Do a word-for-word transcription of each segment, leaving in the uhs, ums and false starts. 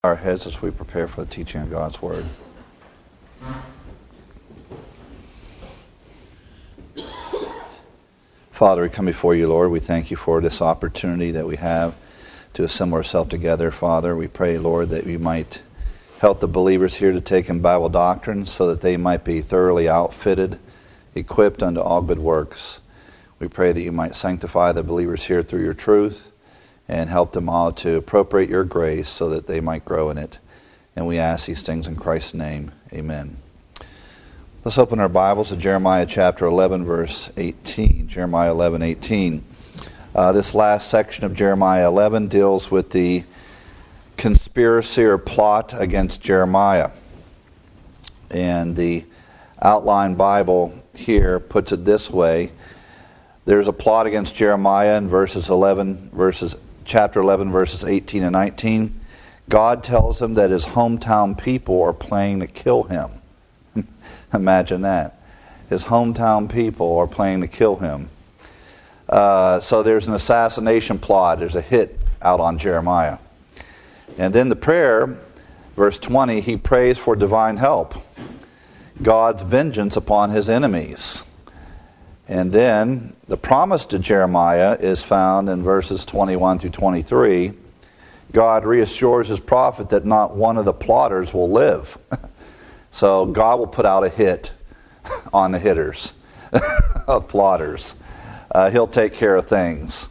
Our heads as we prepare for the teaching of God's Word. Father, we come before you, Lord. We thank you for this opportunity that we have to assemble ourselves together, Father. We pray, Lord, that you might help the believers here to take in Bible doctrine so that they might be thoroughly outfitted, equipped unto all good works. We pray that you might sanctify the believers here through your truth and help them all to appropriate your grace so that they might grow in it. And we ask these things in Christ's name. Amen. Let's open our Bibles to Jeremiah chapter eleven, verse eighteen. Jeremiah eleven, eighteen. Uh, this last section of Jeremiah eleven deals with the conspiracy or plot against Jeremiah. And the outline Bible here puts it this way. There's a plot against Jeremiah in verses eleven, verses chapter eleven, verses eighteen and nineteen. God tells him that his hometown people are planning to kill him. Imagine that. His hometown people are planning to kill him. Uh, so there's an assassination plot. There's a hit out on Jeremiah. And then the prayer, verse twenty, he prays for divine help. God's vengeance upon his enemies. And then the promise to Jeremiah is found in verses twenty-one through twenty-three. God reassures his prophet that not one of the plotters will live. So God will put out a hit on the hitters, of plotters. Uh, he'll take care of things.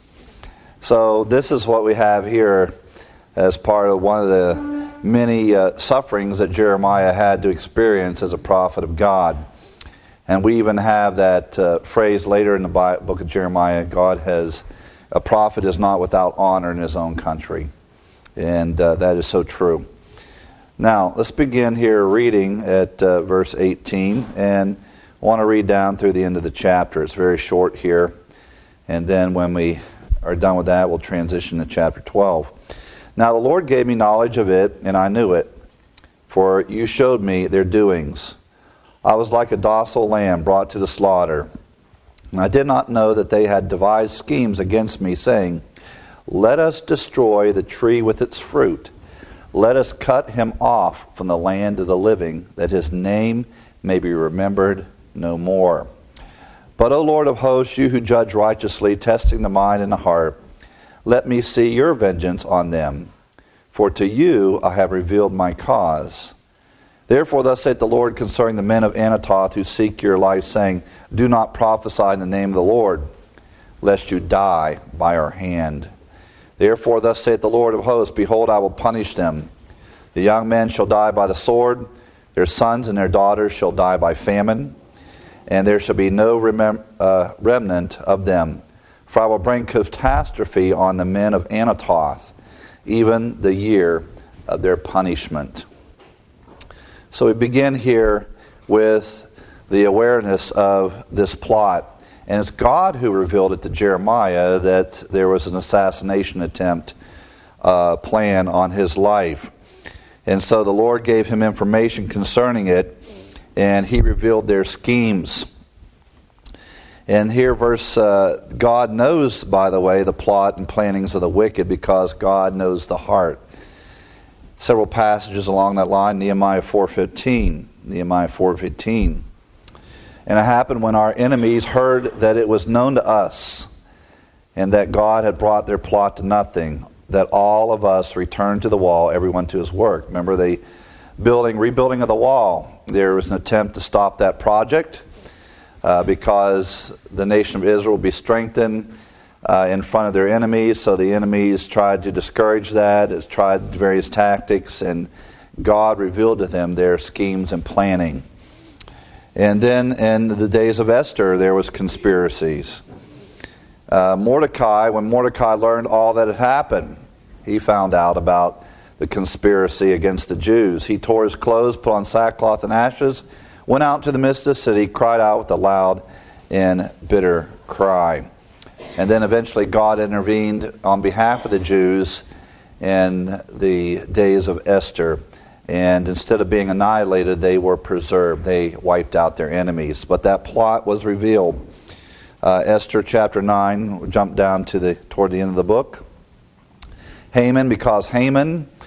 So this is what we have here as part of one of the many uh, sufferings that Jeremiah had to experience as a prophet of God. And we even have that uh, phrase later in the book of Jeremiah, God has, a prophet is not without honor in his own country. And uh, that is so true. Now, let's begin here reading at uh, verse eighteen. And I want to read down through the end of the chapter. It's very short here. And then when we are done with that, we'll transition to chapter twelve. Now the Lord gave me knowledge of it, and I knew it. For you showed me their doings. I was like a docile lamb brought to the slaughter. And I did not know that they had devised schemes against me, saying, let us destroy the tree with its fruit. Let us cut him off from the land of the living, that his name may be remembered no more. But, O Lord of hosts, you who judge righteously, testing the mind and the heart, let me see your vengeance on them. For to you I have revealed my cause. Therefore thus saith the Lord concerning the men of Anatoth who seek your life, saying, do not prophesy in the name of the Lord, lest you die by our hand. Therefore thus saith the Lord of hosts, behold, I will punish them. The young men shall die by the sword, their sons and their daughters shall die by famine, and there shall be no remem- uh, remnant of them. For I will bring catastrophe on the men of Anatoth, even the year of their punishment. So we begin here with the awareness of this plot. And it's God who revealed it to Jeremiah that there was an assassination attempt uh, plan on his life. And so the Lord gave him information concerning it, and he revealed their schemes. And here verse, uh, God knows, by the way, the plot and plannings of the wicked, because God knows the heart. Several passages along that line, Nehemiah four fifteen. Nehemiah four fifteen. And it happened when our enemies heard that it was known to us, and that God had brought their plot to nothing, that all of us returned to the wall, everyone to his work. Remember the building, rebuilding of the wall. There was an attempt to stop that project uh, because the nation of Israel would be strengthened Uh, in front of their enemies. So the enemies tried to discourage that, has tried various tactics, and God revealed to them their schemes and planning. And then in the days of Esther, there was conspiracies. Uh, Mordecai, when Mordecai learned all that had happened, he found out about the conspiracy against the Jews. He tore his clothes, put on sackcloth and ashes, went out to the midst of the city, cried out with a loud and bitter cry. And then eventually God intervened on behalf of the Jews in the days of Esther. And instead of being annihilated, they were preserved. They wiped out their enemies. But that plot was revealed. Uh, Esther chapter nine, we'll jump down to the toward the end of the book. Haman, because Haman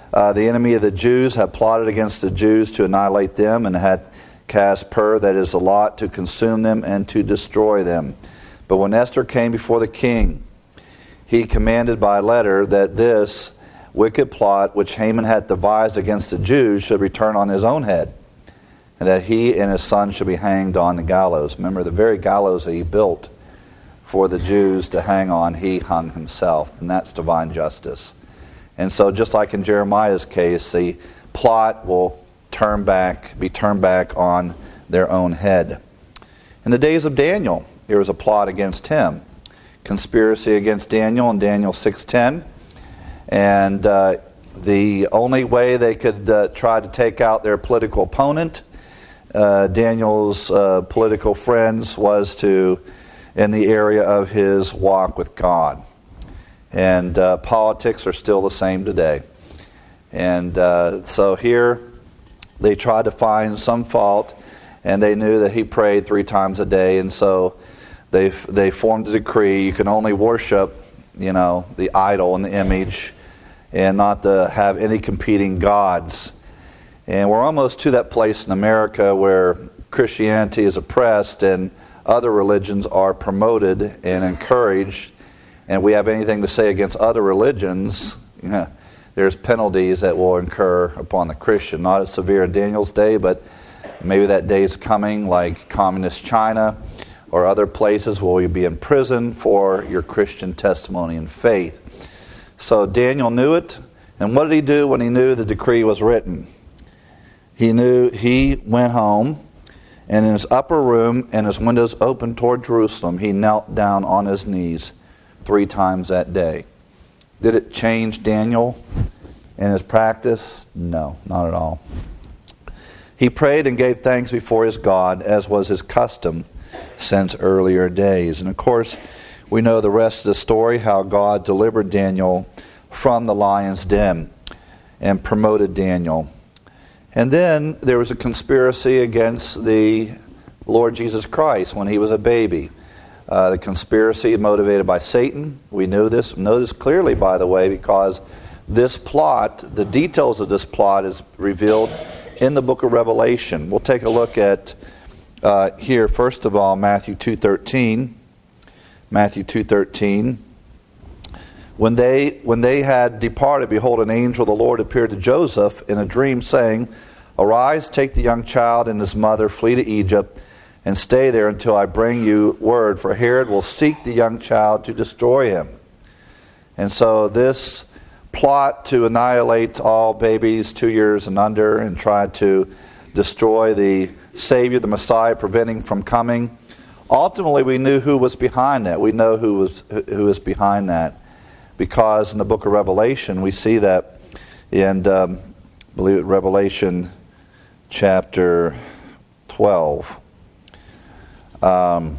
Uh, the enemy of the Jews had plotted against the Jews to annihilate them and had cast pur, that is, the lot, to consume them and to destroy them. But when Esther came before the king, he commanded by letter that this wicked plot which Haman had devised against the Jews should return on his own head, and that he and his son should be hanged on the gallows. Remember, the very gallows that he built for the Jews to hang on, he hung himself, and that's divine justice. And so just like in Jeremiah's case, the plot will turn back, be turned back on their own head. In the days of Daniel, there was a plot against him. Conspiracy against Daniel in Daniel six ten. And uh, the only way they could uh, try to take out their political opponent, uh, Daniel's uh, political friends, was to, in the area of his walk with God. And uh, politics are still the same today. And uh, so here they tried to find some fault, and they knew that he prayed three times a day, and so they they formed a decree: you can only worship, you know, the idol and the image, and not to have any competing gods. And we're almost to that place in America where Christianity is oppressed and other religions are promoted and encouraged. And we have anything to say against other religions, you know, there's penalties that will incur upon the Christian. Not as severe in Daniel's day, but maybe that day is coming, like communist China or other places where you'll be in prison for your Christian testimony and faith. So Daniel knew it. And what did he do when he knew the decree was written? He knew he went home, and in his upper room and his windows open toward Jerusalem, he knelt down on his knees three times that day. Did it change Daniel in his practice? No, not at all. He prayed and gave thanks before his God, as was his custom since earlier days. And of course, we know the rest of the story, how God delivered Daniel from the lion's den and promoted Daniel. And then there was a conspiracy against the Lord Jesus Christ when he was a baby. Uh, the conspiracy motivated by Satan. We knew this, know this clearly, by the way, because this plot, the details of this plot is revealed in the book of Revelation. We'll take a look at uh, here, first of all, Matthew two thirteen. Matthew two thirteen. When they, when they had departed, behold, an angel of the Lord appeared to Joseph in a dream, saying, Arise, take the young child and his mother, flee to Egypt, and stay there until I bring you word, for Herod will seek the young child to destroy him. And so this plot to annihilate all babies two years and under and try to destroy the Savior, the Messiah, preventing from coming, ultimately we knew who was behind that. We know who was who is behind that, because in the book of Revelation we see that in, um, I believe it, Revelation chapter twelve. Um,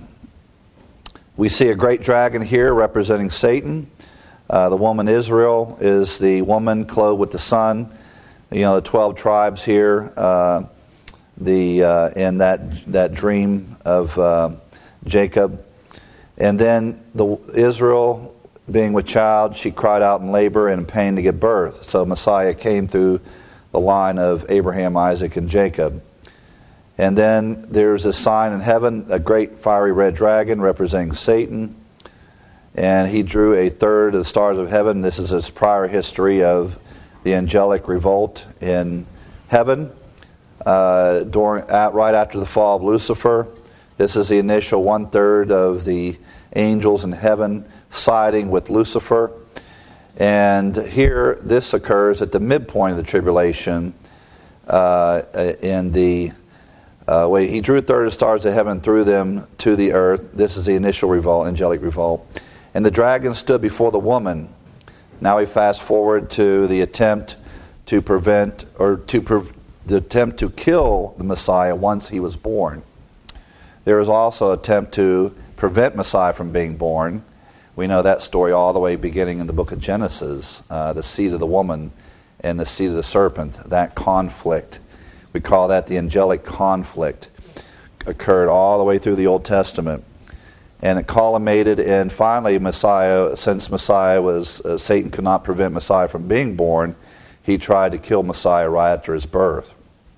we see a great dragon here representing Satan. Uh, the woman Israel is the woman clothed with the sun. You know, the twelve tribes here, uh, the uh, in that that dream of uh, Jacob, and then the Israel being with child, she cried out in labor and in pain to give birth. So Messiah came through the line of Abraham, Isaac, and Jacob. And then there's a sign in heaven, a great fiery red dragon representing Satan. And he drew a third of the stars of heaven. This is his prior history of the angelic revolt in heaven uh, during, at, right after the fall of Lucifer. This is the initial one-third of the angels in heaven siding with Lucifer. And here, this occurs at the midpoint of the tribulation uh, in the Uh, wait, he drew a third of the stars of heaven and threw them to the earth. This is the initial revolt, angelic revolt. And the dragon stood before the woman. Now we fast forward to the attempt to prevent, or to pre- the attempt to kill the Messiah once he was born. There is also an attempt to prevent Messiah from being born. We know that story all the way beginning in the book of Genesis, uh, the seed of the woman and the seed of the serpent, that conflict. We call that the angelic conflict. Occurred all the way through the Old Testament. And it culminated in finally Messiah, since Messiah was, uh, Satan could not prevent Messiah from being born, he tried to kill Messiah right after his birth.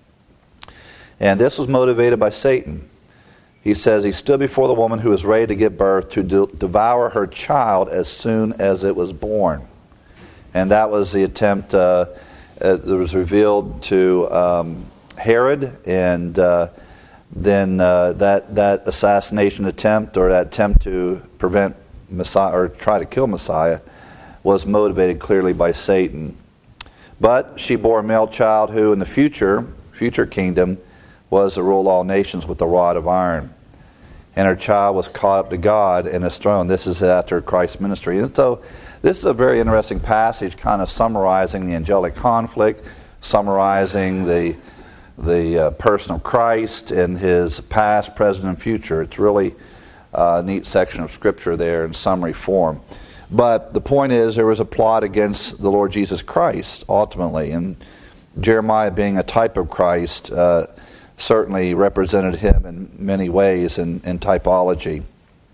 And this was motivated by Satan. He says he stood before the woman who was ready to give birth to de- devour her child as soon as it was born. And that was the attempt uh, that was revealed to um, Herod, and uh, then uh, that that assassination attempt, or that attempt to prevent Messiah or try to kill Messiah, was motivated clearly by Satan. But she bore a male child who, in the future, future kingdom, was to rule all nations with a rod of iron. And her child was caught up to God and his throne. This is after Christ's ministry. And so this is a very interesting passage, kind of summarizing the angelic conflict, summarizing the the uh, person of Christ and his past, present, and future. It's really uh, a neat section of Scripture there in summary form. But the point is, there was a plot against the Lord Jesus Christ, ultimately. And Jeremiah, being a type of Christ, uh, certainly represented him in many ways in, in typology.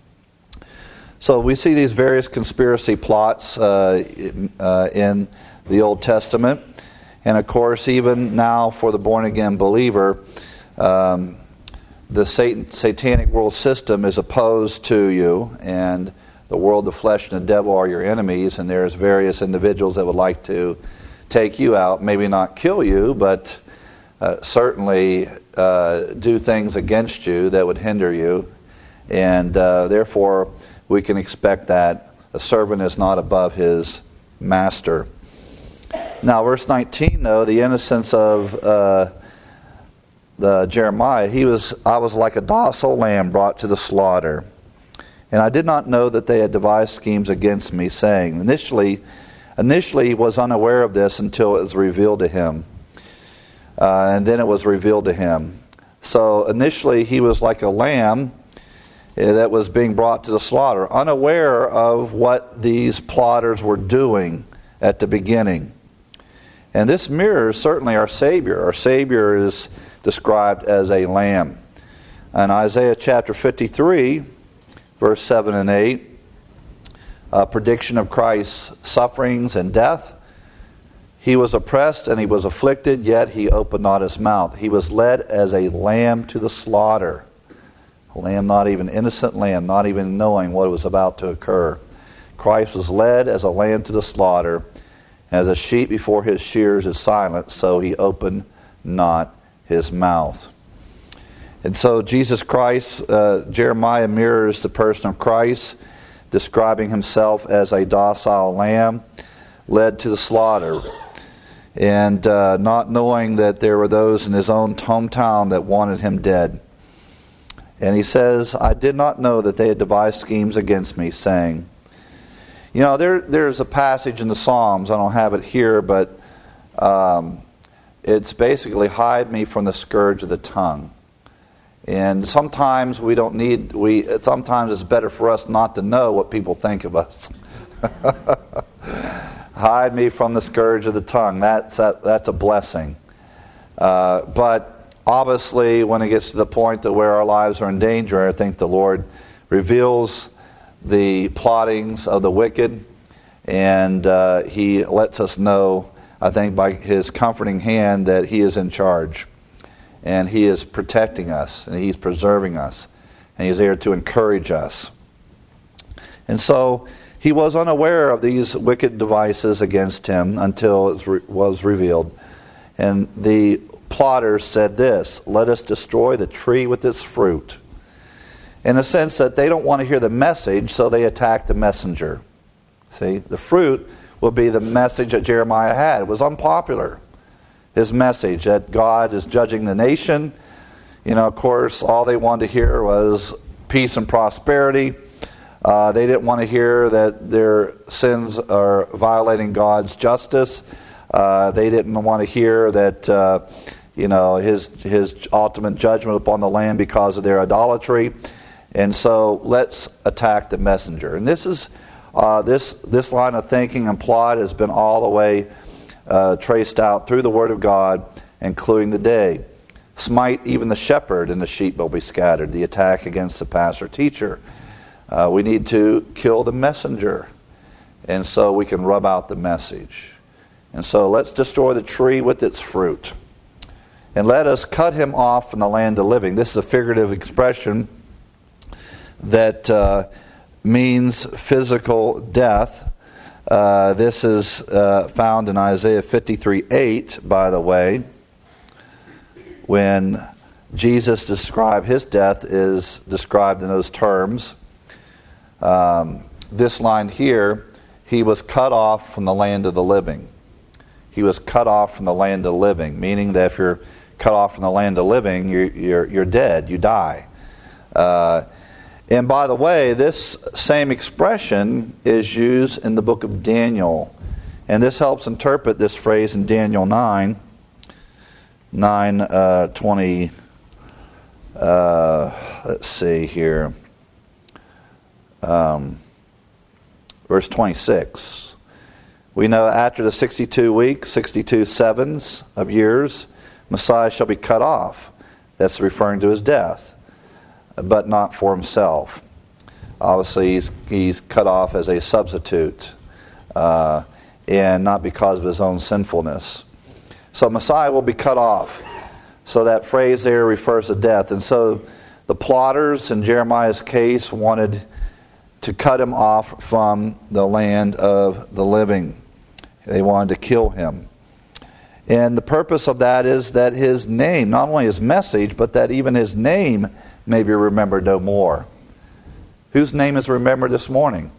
So we see these various conspiracy plots uh, uh, in the Old Testament. And of course, even now for the born-again believer, um, the Satan, satanic world system is opposed to you, and the world, the flesh, and the devil are your enemies, and there's various individuals that would like to take you out, maybe not kill you, but uh, certainly uh, do things against you that would hinder you. And uh, therefore, we can expect that a servant is not above his master. Now, verse nineteen, though, the innocence of uh, the Jeremiah, he was, I was like a docile lamb brought to the slaughter. And I did not know that they had devised schemes against me, saying, initially, initially he was unaware of this until it was revealed to him. Uh, and then it was revealed to him. So initially he was like a lamb that was being brought to the slaughter, unaware of what these plotters were doing at the beginning. And this mirrors certainly our Savior. Our Savior is described as a lamb. In Isaiah chapter fifty-three, verse seven and eight, a prediction of Christ's sufferings and death. He was oppressed and he was afflicted, yet he opened not his mouth. He was led as a lamb to the slaughter. A lamb, not even innocent lamb, not even knowing what was about to occur. Christ was led as a lamb to the slaughter. As a sheep before his shears is silent, so he opened not his mouth. And so Jesus Christ, uh, Jeremiah mirrors the person of Christ, describing himself as a docile lamb led to the slaughter, and uh, not knowing that there were those in his own hometown that wanted him dead. And he says, I did not know that they had devised schemes against me, saying, you know, there there's a passage in the Psalms, I don't have it here, but um, it's basically, hide me from the scourge of the tongue. And sometimes we don't need, we sometimes it's better for us not to know what people think of us. Hide me from the scourge of the tongue. That's that, that's a blessing. Uh, but obviously, when it gets to the point that where our lives are in danger, I think the Lord reveals the plottings of the wicked, and uh, He lets us know, I think, by His comforting hand, that He is in charge, and He is protecting us, and He's preserving us, and He's there to encourage us. And so he was unaware of these wicked devices against him until it was revealed. And the plotters said this, let us destroy the tree with its fruit. In a sense that they don't want to hear the message, so they attack the messenger. See, the fruit will be the message that Jeremiah had. It was unpopular. His message that God is judging the nation. You know, of course, all they wanted to hear was peace and prosperity. Uh, they didn't want to hear that their sins are violating God's justice. Uh, they didn't want to hear that, uh, you know, his his ultimate judgment upon the land because of their idolatry. And so let's attack the messenger. And this is uh, this this line of thinking and plot has been all the way uh, traced out through the Word of God, including today. Smite even the shepherd, and the sheep will be scattered. The attack against the pastor teacher. Uh, we need to kill the messenger, and so we can rub out the message. And so let's destroy the tree with its fruit. And let us cut him off from the land of the living. This is a figurative expression that uh, means physical death. Uh, this is uh, found in Isaiah fifty-three eight, by the way, when Jesus described his death is described in those terms. Um, this line here, he was cut off from the land of the living. He was cut off from the land of the living, meaning that if you're cut off from the land of the living, you're, you're, you're dead, you die. Uh, and by the way, this same expression is used in the book of Daniel. And this helps interpret this phrase in Daniel nine, nine uh, twenty, uh, let's see here, um, verse twenty-six. We know after the sixty-two weeks, sixty-two sevens of years, Messiah shall be cut off. That's referring to his death, but not for himself. Obviously, he's, he's cut off as a substitute, uh, and not because of his own sinfulness. So Messiah will be cut off. So that phrase there refers to death. And so the plotters in Jeremiah's case wanted to cut him off from the land of the living. They wanted to kill him. And the purpose of that is that his name, not only his message, but that even his name may be remembered no more. Whose name is remembered this morning?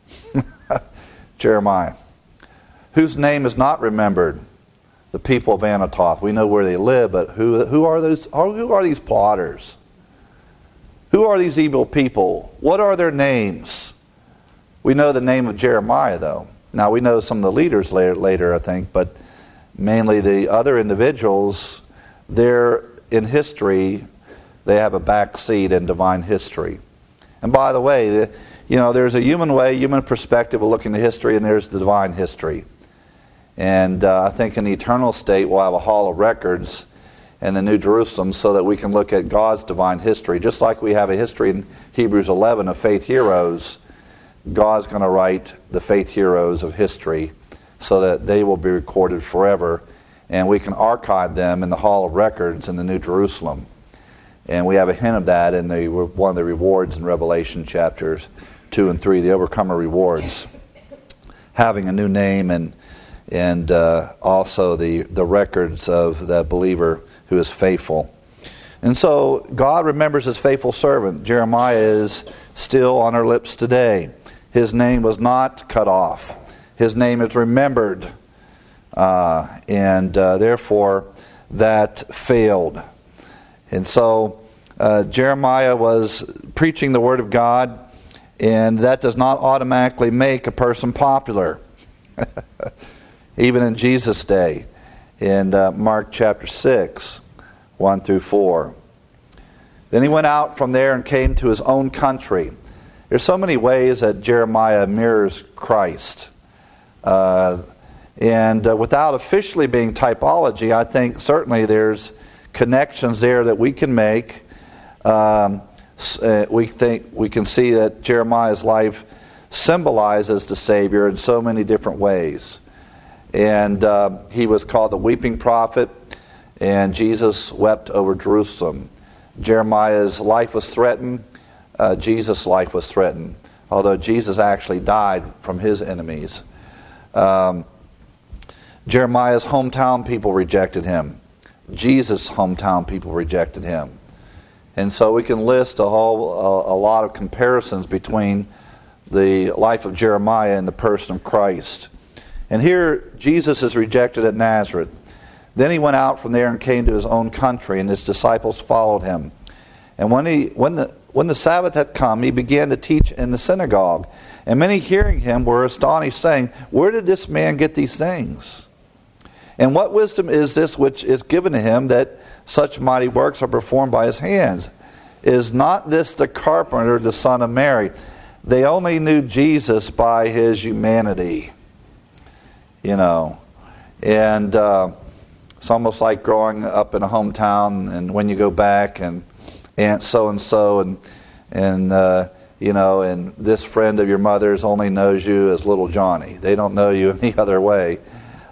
Jeremiah. Whose name is not remembered? The people of Anathoth. We know where they live, but who, who are those? Who are these plotters? Who are these evil people? What are their names? We know the name of Jeremiah, though. Now, we know some of the leaders later, later I think, but mainly the other individuals, they're in history, they have a back seat in divine history. And by the way, the, you know, there's a human way, human perspective of looking at history, and there's the divine history. And uh, I think in the eternal state we'll have a hall of records in the New Jerusalem so that we can look at God's divine history. Just like we have a history in Hebrews eleven of faith heroes, God's going to write the faith heroes of history so that they will be recorded forever, and we can archive them in the hall of records in the New Jerusalem. And we have a hint of that in the one of the rewards in Revelation chapters two and three, the overcomer rewards, having a new name and and uh, also the, the records of the believer who is faithful. And so God remembers his faithful servant. Jeremiah is still on our lips today. His name was not cut off. His name is remembered. Uh, and uh, therefore, that failed. And so uh, Jeremiah was preaching the word of God, and that does not automatically make a person popular. Even in Jesus' day, in uh, Mark chapter six, one through four. Then he went out from there and came to his own country. There's so many ways that Jeremiah mirrors Christ. Uh, and uh, without officially being typology, I think certainly there's connections there that we can make. Um, uh, we think we can see that Jeremiah's life symbolizes the Savior in so many different ways. And uh, he was called the weeping prophet, and Jesus wept over Jerusalem. Jeremiah's life was threatened. Uh, Jesus' life was threatened, although Jesus actually died from his enemies. Um, Jeremiah's hometown people rejected him. Jesus' hometown people rejected him. And so we can list a whole a, a lot of comparisons between the life of Jeremiah and the person of Christ. And here Jesus is rejected at Nazareth. Then he went out from there and came to his own country, and his disciples followed him. And when he when the when the Sabbath had come, he began to teach in the synagogue. And many hearing him were astonished, saying, "Where did this man get these things? And what wisdom is this which is given to him, that such mighty works are performed by his hands? Is not this the carpenter, the son of Mary?" They only knew Jesus by his humanity. You know, and uh, it's almost like growing up in a hometown, and when you go back, and Aunt so and so, and and uh, you know, and this friend of your mother's only knows you as Little Johnny. They don't know you any other way.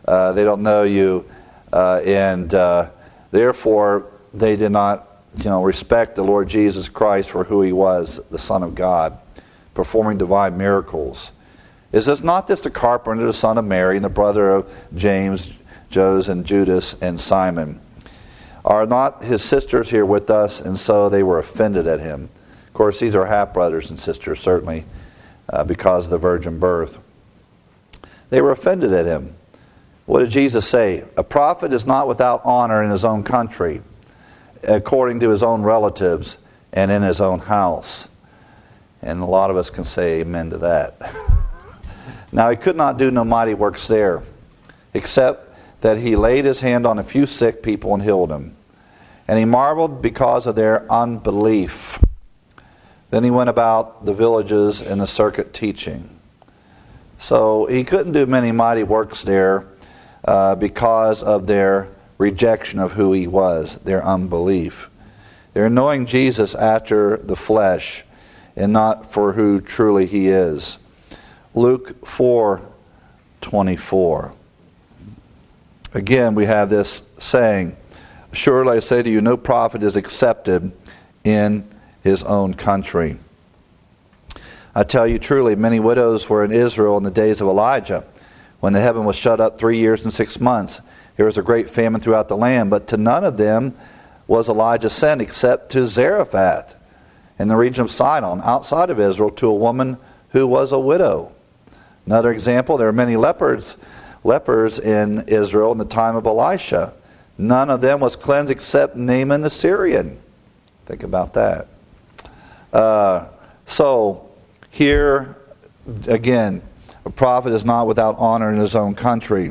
Uh, they don't know you, uh, and uh, therefore they did not, you know, respect the Lord Jesus Christ for who he was, the Son of God, performing divine miracles. Is this not this the carpenter, the son of Mary, and the brother of James, Joses, and Judas, and Simon? Are not his sisters here with us? And so they were offended at him. Of course, these are half-brothers and sisters, certainly, uh, because of the virgin birth. They were offended at him. What did Jesus say? A prophet is not without honor in his own country, according to his own relatives, and in his own house. And a lot of us can say amen to that. Now he could not do no mighty works there, except that he laid his hand on a few sick people and healed them. And he marveled because of their unbelief. Then he went about the villages in the circuit teaching. So he couldn't do many mighty works there uh, because of their rejection of who he was, their unbelief. They're knowing Jesus after the flesh and not for who truly he is. Luke four twenty-four. Again, we have this saying, surely I say to you, no prophet is accepted in his own country. I tell you truly, many widows were in Israel in the days of Elijah, when the heaven was shut up three years and six months. There was a great famine throughout the land, but to none of them was Elijah sent except to Zarephath in the region of Sidon, outside of Israel, to a woman who was a widow. Another example, there are many lepers, lepers in Israel in the time of Elisha. None of them was cleansed except Naaman the Syrian. Think about that. Uh, so, here, again, a prophet is not without honor in his own country.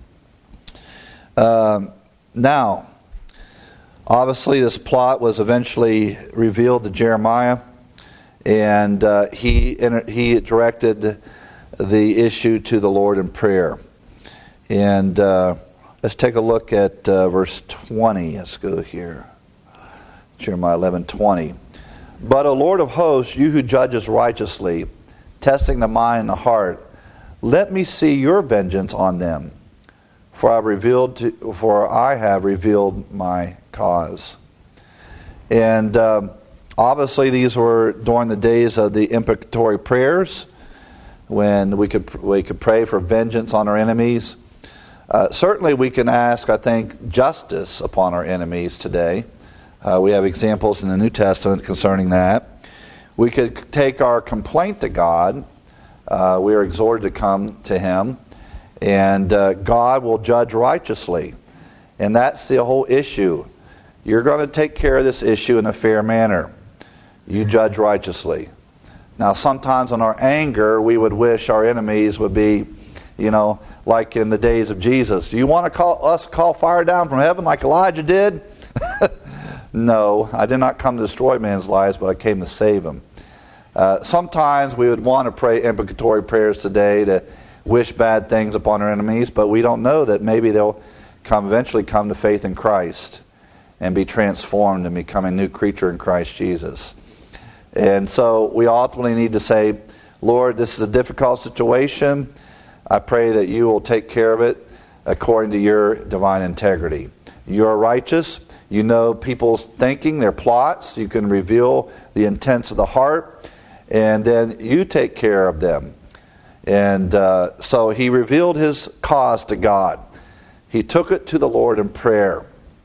Um, now, obviously this plot was eventually revealed to Jeremiah, and uh, he he directed the issue to the Lord in prayer. And uh, let's take a look at uh, verse twenty. Let's go here. Jeremiah eleven twenty. But, O Lord of hosts, you who judges righteously, testing the mind and the heart, let me see your vengeance on them, for I revealed to, for I have revealed my cause. And um, obviously these were during the days of the imprecatory prayers, when we could we could pray for vengeance on our enemies. Uh, certainly we can ask, I think, justice upon our enemies today. Uh, we have examples in the New Testament concerning that. We could take our complaint to God. Uh, we are exhorted to come to him, and uh, God will judge righteously. And that's the whole issue. You're going to take care of this issue in a fair manner. You judge righteously. Now, sometimes in our anger, we would wish our enemies would be, you know, like in the days of Jesus. Do you want to call us call fire down from heaven like Elijah did? No, I did not come to destroy man's lives, but I came to save them. Uh, sometimes we would want to pray imprecatory prayers today to wish bad things upon our enemies, but we don't know that maybe they'll come eventually come to faith in Christ and be transformed and become a new creature in Christ Jesus. And so we ultimately need to say, Lord, this is a difficult situation. I pray that you will take care of it according to your divine integrity. You are righteous. You know people's thinking, their plots. You can reveal the intents of the heart. And then you take care of them. And uh, so he revealed his cause to God. He took it to the Lord in prayer.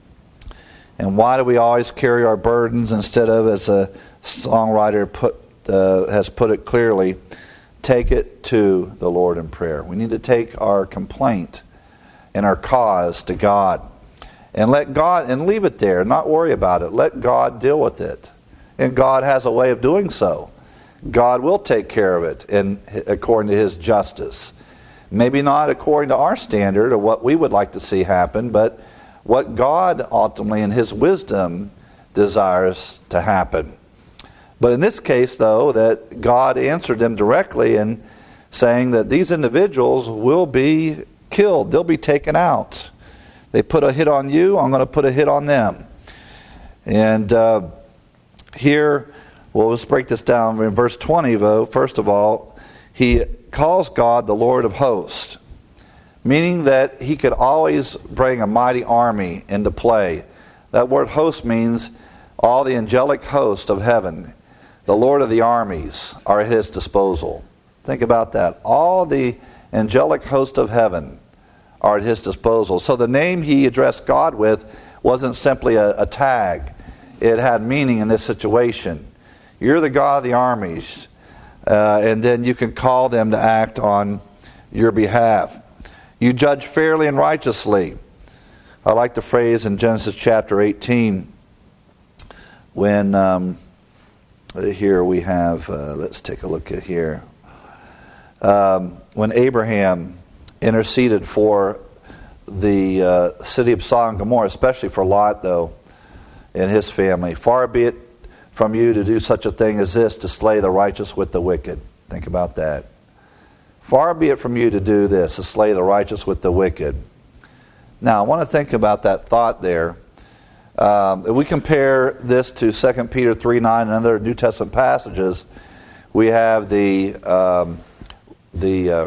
And why do we always carry our burdens instead of, as a songwriter put uh, has put it clearly, take it to the Lord in prayer. We need to take our complaint and our cause to God. And let God, and leave it there, not worry about it. Let God deal with it. And God has a way of doing so. God will take care of it in, according to his justice. Maybe not according to our standard or what we would like to see happen, but what God ultimately in his wisdom desires to happen. But in this case, though, that God answered them directly in saying that these individuals will be killed. They'll be taken out. They put a hit on you, I'm going to put a hit on them. And uh, here, well, let's break this down. In verse twenty, though, first of all, he calls God the Lord of hosts. meaning that he could always bring a mighty army into play. That word host means all the angelic host of heaven, the Lord of the armies, are at his disposal. Think about that. All the angelic host of heaven are at his disposal. So the name he addressed God with wasn't simply a, a tag. It had meaning in this situation. You're the God of the armies, uh, and then you can call them to act on your behalf. You judge fairly and righteously. I like the phrase in Genesis chapter eighteen when um, here we have, uh, let's take a look at here. Um, when Abraham interceded for the uh, city of Sodom and Gomorrah, especially for Lot, though, and his family. Far be it from you to do such a thing as this, to slay the righteous with the wicked. Think about that. Far be it from you to do this, to slay the righteous with the wicked. Now, I want to think about that thought there. Um, if we compare this to Second Peter three nine and other New Testament passages, we have the um, the uh,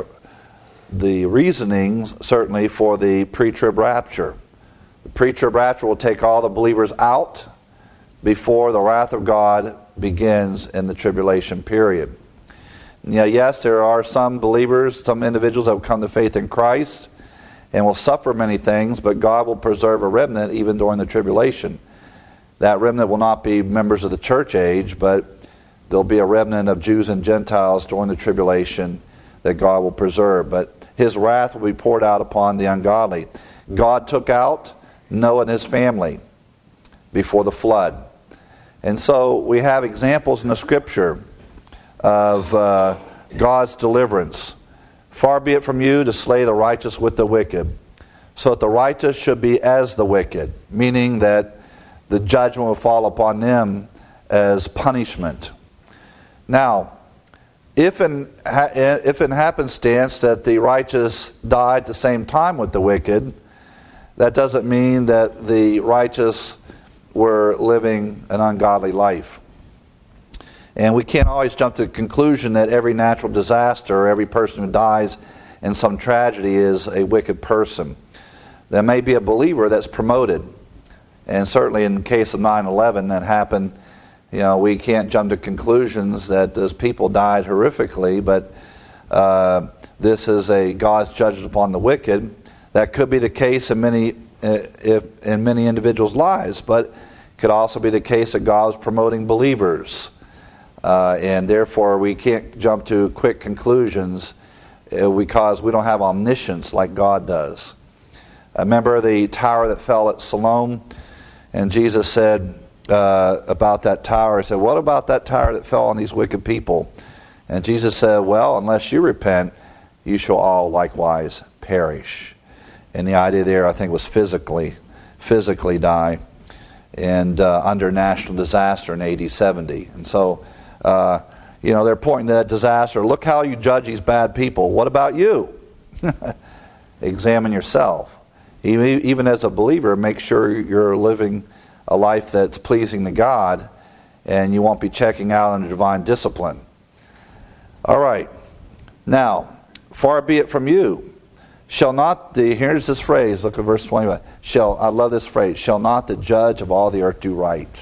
the reasonings, certainly, for the pre-trib rapture. The pre-trib rapture will take all the believers out before the wrath of God begins in the tribulation period. Yeah, yes, there are some believers, some individuals that will come to faith in Christ and will suffer many things, but God will preserve a remnant even during the tribulation. That remnant will not be members of the church age, but there'll be a remnant of Jews and Gentiles during the tribulation that God will preserve. But his wrath will be poured out upon the ungodly. God took out Noah and his family before the flood. And so we have examples in the Scripture of uh, God's deliverance. Far be it from you to slay the righteous with the wicked, so that the righteous should be as the wicked, meaning that the judgment will fall upon them as punishment. Now, if in, if in happenstance that the righteous died at the same time with the wicked, that doesn't mean that the righteous were living an ungodly life. And we can't always jump to the conclusion that every natural disaster or every person who dies in some tragedy is a wicked person. There may be a believer that's promoted. And certainly in the case of nine eleven that happened, you know, we can't jump to conclusions that those people died horrifically, but uh, this is a God's judgment upon the wicked. That could be the case in many uh, if, in many individuals' lives, but could also be the case that God is promoting believers. Uh, and therefore we can't jump to quick conclusions uh, because we don't have omniscience like God does. Uh, remember the tower that fell at Siloam? And Jesus said uh, about that tower, he said, what about that tower that fell on these wicked people? And Jesus said, well, unless you repent, you shall all likewise perish. And the idea there, I think, was physically, physically die and uh, under national disaster in A D seventy. And so, uh, you know, they're pointing to that disaster. Look how you judge these bad people. What about you? Examine yourself. Even, even as a believer, make sure you're living a life that's pleasing to God, and you won't be checking out under divine discipline. All right. Now, far be it from you. Shall not the, here's this phrase, look at verse twenty-one. Shall, I love this phrase, shall not the judge of all the earth do right?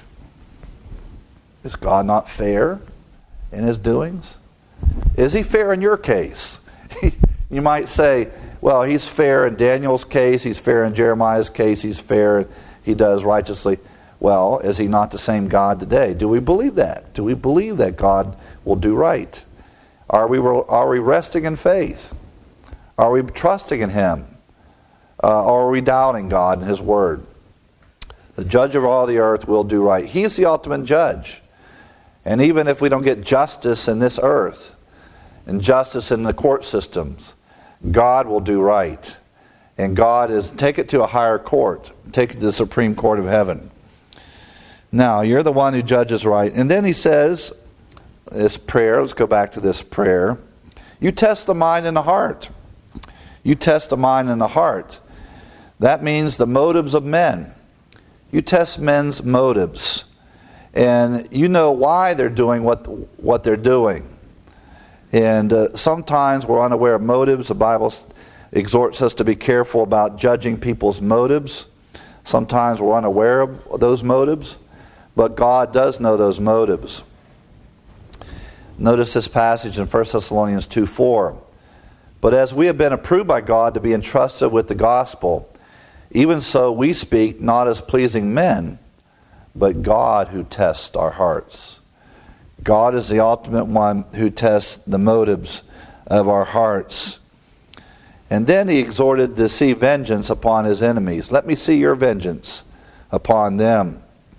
Is God not fair in his doings? Is he fair in your case? You might say, well, he's fair in Daniel's case, he's fair in Jeremiah's case, he's fair, he does righteously. Well, is he not the same God today? Do we believe that? Do we believe that God will do right? Are we, are we resting in faith? Are we trusting in him? Uh, or are we doubting God and his word? The judge of all the earth will do right. He's the ultimate judge. And even if we don't get justice in this earth, and justice in the court systems, God will do right. And God is, take it to a higher court. Take it to the Supreme Court of heaven. Now, you're the one who judges right. And then he says, this prayer, let's go back to this prayer. You test the mind and the heart. You test the mind and the heart. That means the motives of men. You test men's motives. And you know why they're doing what, what they're doing. And uh, sometimes we're unaware of motives. The Bible exhorts us to be careful about judging people's motives. Sometimes we're unaware of those motives, but God does know those motives. Notice this passage in First Thessalonians two four. But as we have been approved by God to be entrusted with the gospel, even so we speak not as pleasing men, but God who tests our hearts. God is the ultimate one who tests the motives of our hearts. And then he exhorted to see vengeance upon his enemies. Let me see your vengeance upon them.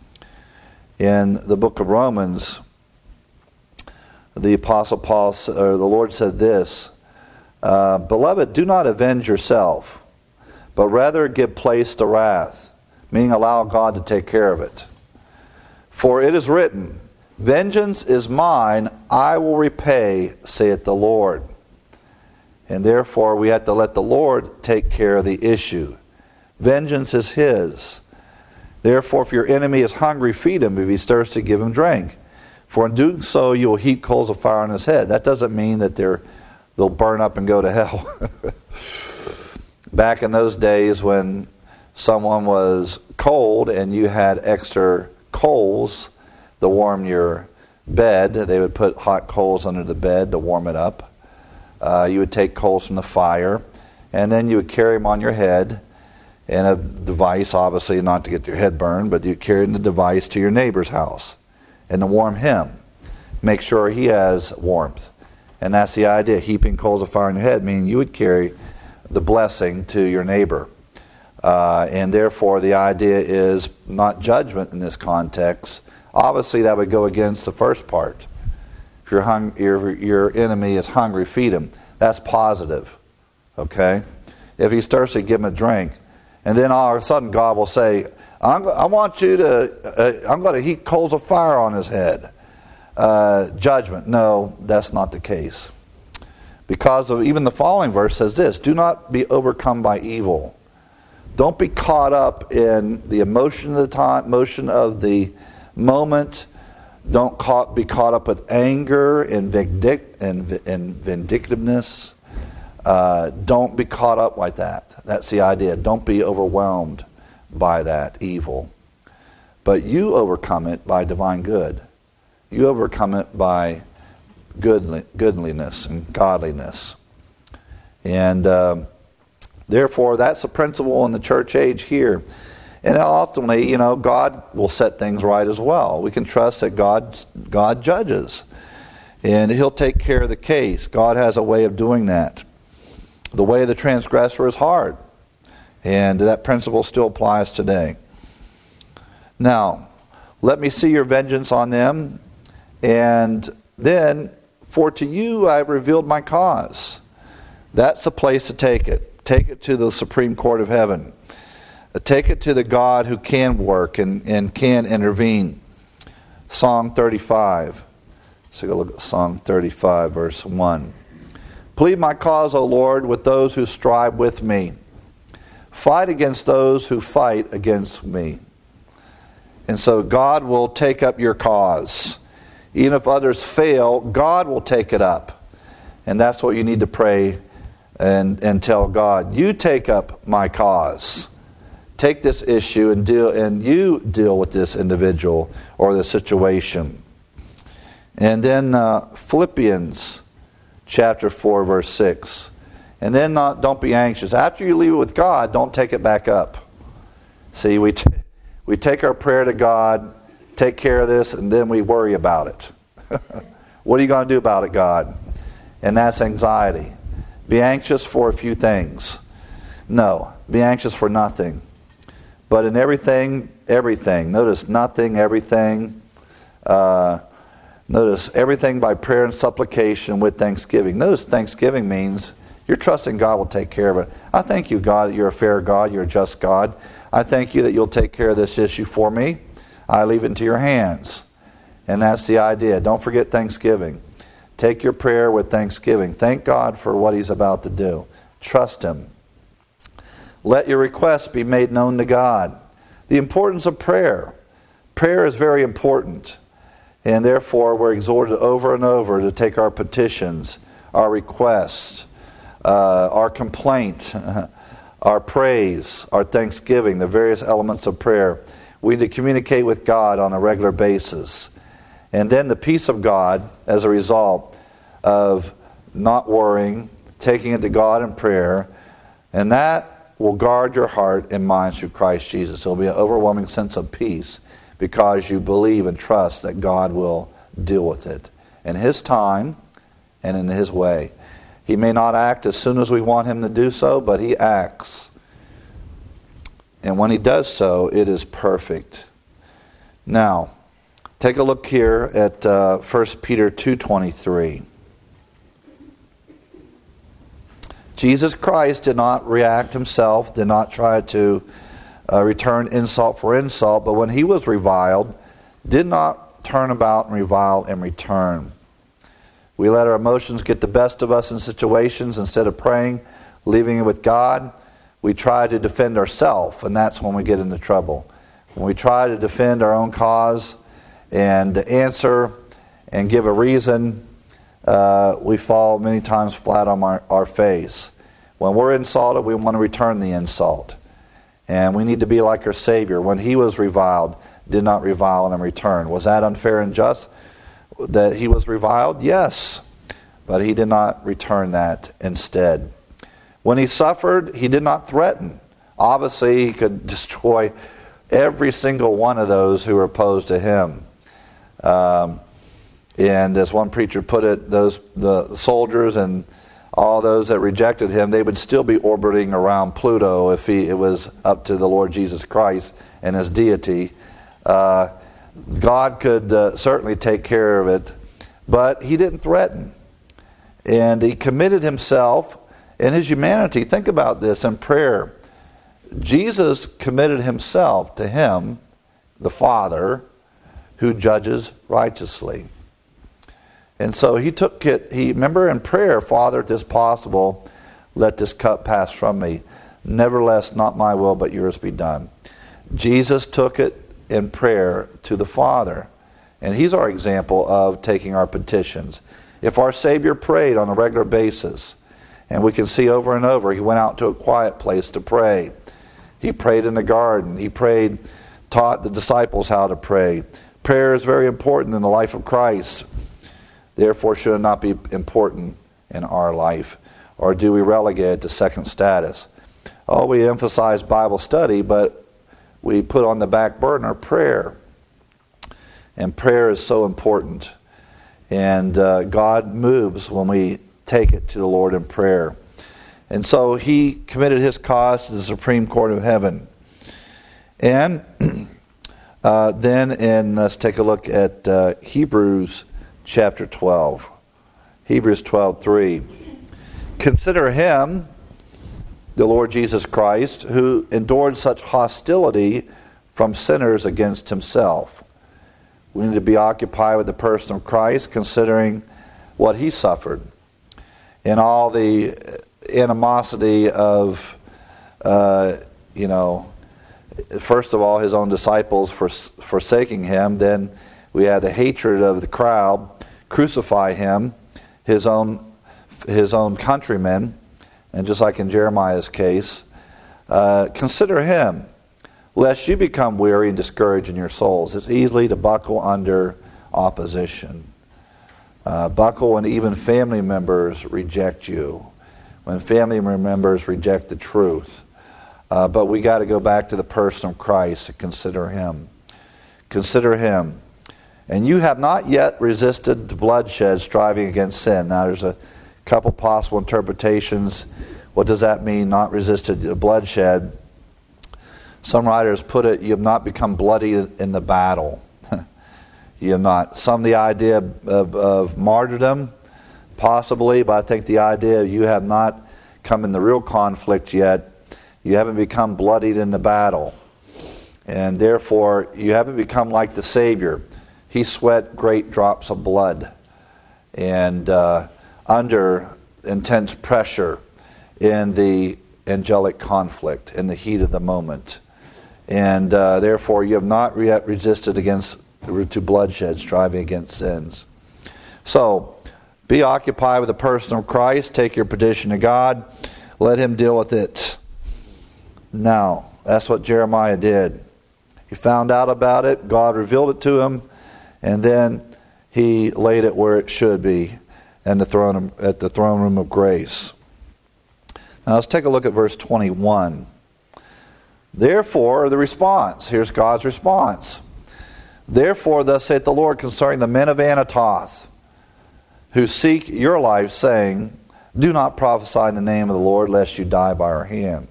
In the book of Romans, the Apostle Paul, or the Lord said this, uh, Beloved, do not avenge yourself, but rather give place to wrath, meaning allow God to take care of it. For it is written, Vengeance is mine, I will repay, saith the Lord. And therefore we have to let the Lord take care of the issue. Vengeance is his. Therefore, if your enemy is hungry, feed him. If he's thirsty, give him drink. For in doing so, you will heap coals of fire on his head. That doesn't mean that they're, they'll burn up and go to hell. Back in those days when someone was cold and you had extra coals to warm your bed, they would put hot coals under the bed to warm it up. Uh, you would take coals from the fire, and then you would carry them on your head in a device, obviously not to get your head burned, but you carry the device to your neighbor's house and to warm him. Make sure he has warmth. And that's the idea, heaping coals of fire on your head, meaning you would carry the blessing to your neighbor. Uh, and therefore the idea is not judgment in this context. Obviously that would go against the first part. If your, hung, your, your enemy is hungry, feed him. That's positive. Okay? If he's thirsty, give him a drink. And then all of a sudden God will say, I'm, I want you to, uh, I'm going to heap coals of fire on his head. Uh, judgment. No, that's not the case. Because of even the following verse says this, do not be overcome by evil. Don't be caught up in the emotion of the time, emotion of the moment. Don't caught, be caught up with anger and, vindic- and, and vindictiveness. Uh, don't be caught up like that. That's the idea. Don't be overwhelmed by that evil. But you overcome it by divine good. You overcome it by goodly, goodliness and godliness. And uh, therefore, that's the principle in the church age here. And ultimately, you know, God will set things right as well. We can trust that God, God judges. And he'll take care of the case. God has a way of doing that. The way of the transgressor is hard. And that principle still applies today. Now, let me see your vengeance on them. And then, for to you I have revealed my cause. That's the place to take it. Take it to the Supreme Court of Heaven. Take it to the God who can work and, and can intervene. Psalm thirty-five. Let's take a look at Psalm thirty-five, verse one. Plead my cause, O Lord, with those who strive with me. Fight against those who fight against me. And so God will take up your cause. Even if others fail, God will take it up. And that's what you need to pray and, and tell God. You take up my cause. Take this issue and deal, and you deal with this individual or the situation. And then uh, Philippians chapter four, verse six. And then not, don't be anxious. After you leave it with God, don't take it back up. See, we t- we take our prayer to God, take care of this, and then we worry about it. What are you going to do about it, God? And that's anxiety. Be anxious for a few things. No, be anxious for nothing. But in everything, everything. Notice nothing, everything. Uh, notice everything by prayer and supplication with thanksgiving. Notice thanksgiving means you're trusting God will take care of it. I thank you, God, that you're a fair God, you're a just God. I thank you that you'll take care of this issue for me. I leave it into your hands. And that's the idea. Don't forget thanksgiving. Take your prayer with thanksgiving. Thank God for what he's about to do. Trust him. Let your requests be made known to God. The importance of prayer. Prayer is very important. And therefore, we're exhorted over and over to take our petitions, our requests, uh, our complaint, our praise, our thanksgiving, the various elements of prayer. We need to communicate with God on a regular basis. And then the peace of God as a result of not worrying, taking it to God in prayer, and that will guard your heart and mind through Christ Jesus. There will be an overwhelming sense of peace because you believe and trust that God will deal with it in His time and in His way. He may not act as soon as we want Him to do so, but He acts. And when He does so, it is perfect. Now, take a look here at uh, First Peter two twenty-three. Jesus Christ did not react Himself, did not try to uh, return insult for insult, but when He was reviled, did not turn about and revile in return. We let our emotions get the best of us in situations instead of praying, leaving it with God. We try to defend ourselves, and that's when we get into trouble. When we try to defend our own cause and answer and give a reason, uh, we fall many times flat on our, our face. When we're insulted, we want to return the insult. And we need to be like our Savior. When He was reviled, did not revile in return. Was that unfair and just that He was reviled? Yes. But He did not return that instead. When He suffered, He did not threaten. Obviously, He could destroy every single one of those who were opposed to Him. Um, and as one preacher put it, those the soldiers and all those that rejected Him, they would still be orbiting around Pluto if he, it was up to the Lord Jesus Christ and His deity. Uh, God could uh, certainly take care of it, but He didn't threaten. And He committed Himself in His humanity. Think about this in prayer. Jesus committed Himself to Him, the Father, who judges righteously. And so He took it, He, remember in prayer, Father, if it is possible, let this cup pass from me. Nevertheless, not my will, but yours be done. Jesus took it in prayer to the Father. And He's our example of taking our petitions. If our Savior prayed on a regular basis, and we can see over and over, He went out to a quiet place to pray. He prayed in the garden. He prayed, taught the disciples how to pray. Prayer is very important in the life of Christ. Therefore, should it not be important in our life? Or do we relegate it to second status? Oh, we emphasize Bible study, but we put on the back burner prayer. And prayer is so important. And uh, God moves when we take it to the Lord in prayer. And so He committed His cause to the Supreme Court of Heaven. And uh, then, in, let's take a look at uh, Hebrews chapter twelve. Hebrews twelve three. Consider Him, the Lord Jesus Christ, who endured such hostility from sinners against Himself. We need to be occupied with the person of Christ, considering what He suffered and all the animosity of, uh, you know, first of all, His own disciples for forsaking Him. Then we had the hatred of the crowd, crucify Him, His own His own countrymen, and just like in Jeremiah's case, uh, consider Him, lest you become weary and discouraged in your souls. It's easy to buckle under opposition. Uh, buckle when even family members reject you, when family members reject the truth. Uh, but we got to go back to the person of Christ and consider Him. Consider Him. And you have not yet resisted the bloodshed, striving against sin. Now there's a couple possible interpretations. What does that mean, not resisted the bloodshed? Some writers put it, you have not become bloody in the battle. You have not. Some the idea of, of, of martyrdom, possibly, but I think the idea of you have not come in the real conflict yet. You haven't become bloodied in the battle. And therefore, you haven't become like the Savior. He sweat great drops of blood and uh, under intense pressure in the angelic conflict, in the heat of the moment. And uh, therefore, you have not yet resisted against to bloodshed, striving against sins. So, Be occupied with the person of Christ. Take your petition to God. Let him deal with it. Now, that's what Jeremiah did. He found out about it. God revealed it to him. And then he laid it where it should be, in the throne, at the throne room of grace. Now let's take a look at verse twenty-one. Therefore, the response. Here's God's response. Therefore, thus saith the Lord concerning the men of Anatoth, who seek your life, saying, do not prophesy in the name of the Lord, lest you die by our hand.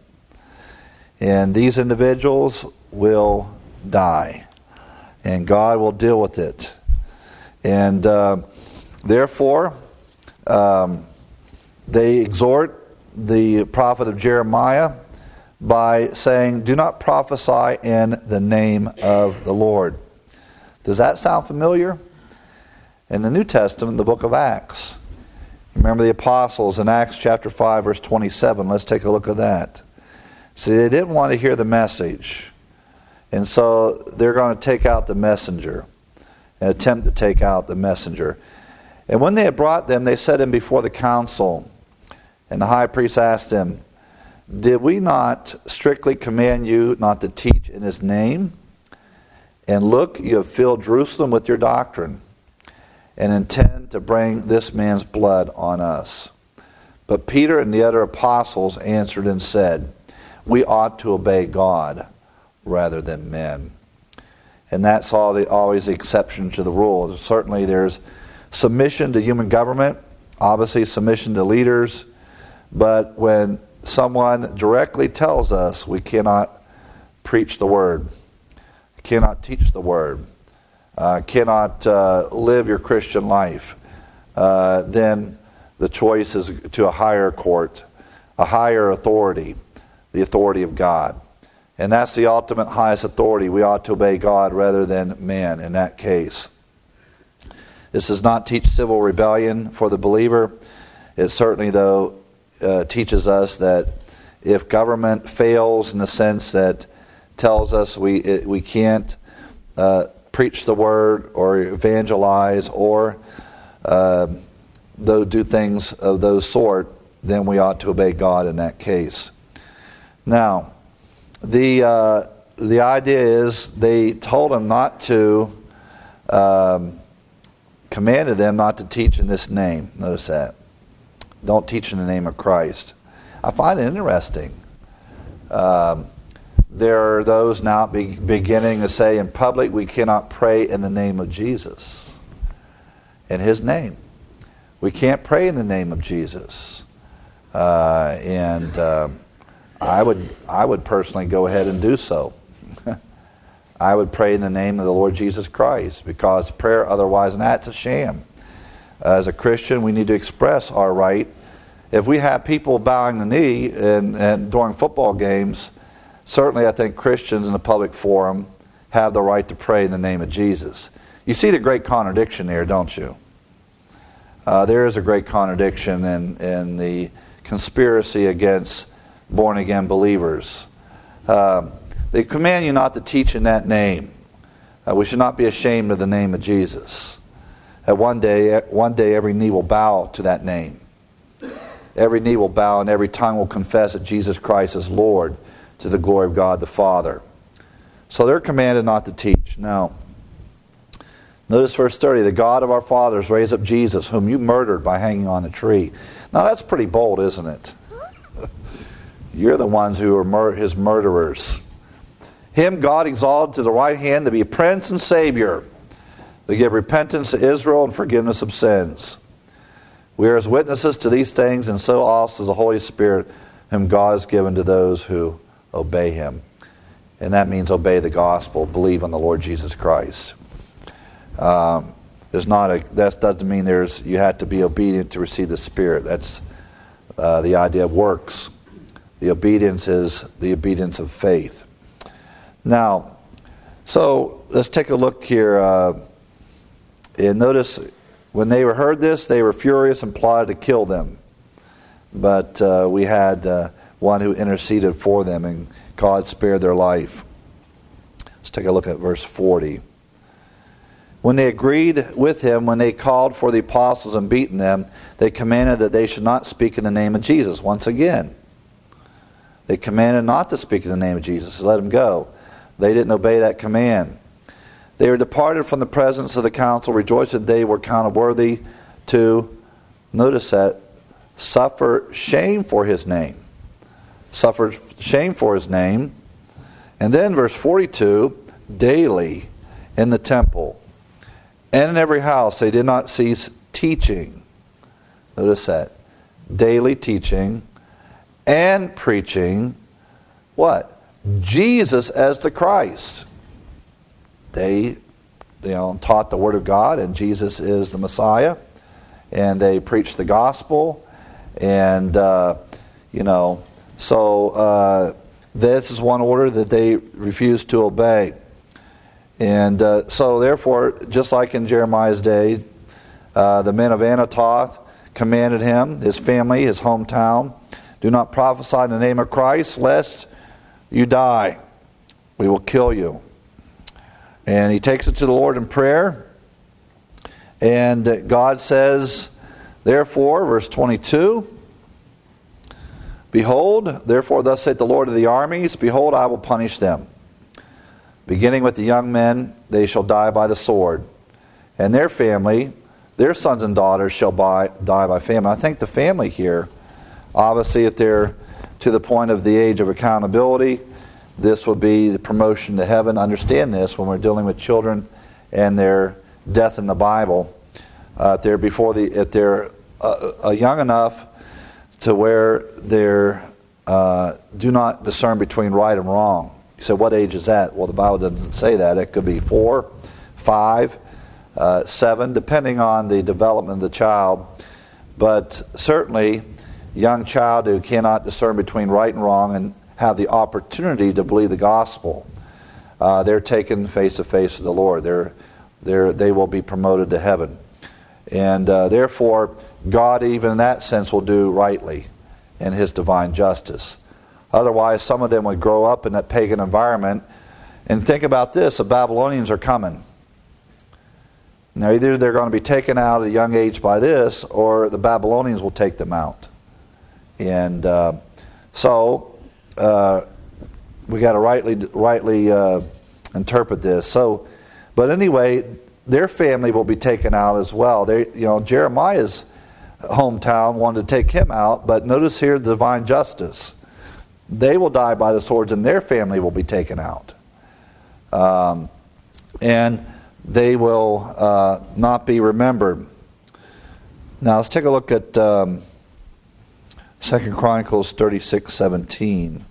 And these individuals will die, and God will deal with it. And uh, therefore, um, they exhort the prophet of Jeremiah by saying, do not prophesy in the name of the Lord. Does that sound familiar? In the New Testament, the book of Acts. Remember the apostles in Acts chapter five, verse twenty-seven. Let's take a look at that. See, they didn't want to hear the message. And so they're going to take out the messenger. And attempt to take out the messenger. And when they had brought them, they set him before the council. And the high priest asked him, did we not strictly command you not to teach in his name? And look, you have filled Jerusalem with your doctrine, and intend to bring this man's blood on us. But Peter and the other apostles answered and said, we ought to obey God rather than men. And that's all the, always the exception to the rule. Certainly there's submission to human government, obviously submission to leaders, but when someone directly tells us we cannot preach the word, cannot teach the word, uh, cannot uh, live your Christian life, uh, then the choice is to a higher court, a higher authority, the authority of God. And that's the ultimate highest authority. We ought to obey God rather than man in that case. This does not teach civil rebellion for the believer. It certainly, though, uh, teaches us that if government fails in the sense that tells us we it, we can't uh, preach the word or evangelize or uh, though do things of those sort, then we ought to obey God in that case. Now, the uh, the idea is they told him not to, um, commanded them not to teach in this name. Notice that. Don't teach in the name of Christ. I find it interesting. Um, there are those now be, beginning to say in public we cannot pray in the name of Jesus. In his name. We can't pray in the name of Jesus. Uh, and um, I would I would personally go ahead and do so. I would pray in the name of the Lord Jesus Christ, because prayer otherwise than that's a sham. As a Christian, we need to express our right. If we have people bowing the knee and, and during football games, certainly I think Christians in the public forum have the right to pray in the name of Jesus. You see the great contradiction here, don't you? Uh, there is a great contradiction in, in the conspiracy against born-again believers. Uh, they command you not to teach in that name. Uh, we should not be ashamed of the name of Jesus. At one day, one day every knee will bow to that name. Every knee will bow and every tongue will confess that Jesus Christ is Lord, to the glory of God the Father. So they're commanded not to teach. Now, notice verse thirty, the God of our fathers raised up Jesus, whom you murdered by hanging on a tree. Now that's pretty bold, isn't it? You're the ones who are mur- his murderers. Him God exalted to the right hand to be Prince and Savior, to give repentance to Israel and forgiveness of sins. We are as witnesses to these things, and so also is the Holy Spirit, whom God has given to those who obey him. And that means obey the gospel, believe on the Lord Jesus Christ. Um, there's not a that doesn't mean there's you have to be obedient to receive the Spirit. That's uh, the idea of works. The obedience is the obedience of faith. Now, so let's take a look here. Uh, and notice when they heard this, they were furious and plotted to kill them. But uh, we had uh, one who interceded for them, and God spared their life. Let's take a look at verse forty. When they agreed with him, when they called for the apostles and beaten them, they commanded that they should not speak in the name of Jesus. Once again, they commanded not to speak in the name of Jesus. Let them go. They didn't obey that command. They were departed from the presence of the council, rejoicing that they were counted worthy to, notice that, suffer shame for his name. Suffer shame for his name. And then verse forty-two, daily in the temple and in every house they did not cease teaching. Notice that. Daily teaching and preaching what? Jesus as the Christ. They you know, taught the Word of God, and Jesus is the Messiah. And they preached the gospel. And, uh, you know, so uh, this is one order that they refused to obey. And uh, so therefore, just like in Jeremiah's day, uh, the men of Anathoth commanded him, his family, his hometown, do not prophesy in the name of Christ, lest you die. We will kill you. And he takes it to the Lord in prayer. And God says, therefore, verse twenty-two, behold, therefore thus saith the Lord of the armies, behold, I will punish them. Beginning with the young men, they shall die by the sword. And their family, their sons and daughters shall buy, die by famine. I think the family here, obviously if they're to the point of the age of accountability, this would be the promotion to heaven. Understand this when we're dealing with children and their death in the Bible. Uh, if they're before the, if they're uh, uh, young enough to where they're uh, do not discern between right and wrong. You say, what age is that? Well, the Bible doesn't say that. It could be four, five, uh, seven, depending on the development of the child. But certainly, a young child who cannot discern between right and wrong and have the opportunity to believe the gospel, uh, they're taken face to face with the Lord. They're, they're, they will be promoted to heaven. And uh, therefore, God, even in that sense, will do rightly in his divine justice. Otherwise, some of them would grow up in that pagan environment. And think about this, the Babylonians are coming. Now, either they're going to be taken out at a young age by this, or the Babylonians will take them out. And uh, so, uh, we got to rightly rightly uh, interpret this. So, but anyway, their family will be taken out as well. They, you know, Jeremiah's hometown wanted to take him out, but notice here the divine justice. They will die by the swords, and their family will be taken out. Um, and they will uh, not be remembered. Now let's take a look at um, Second Chronicles thirty-six seventeen.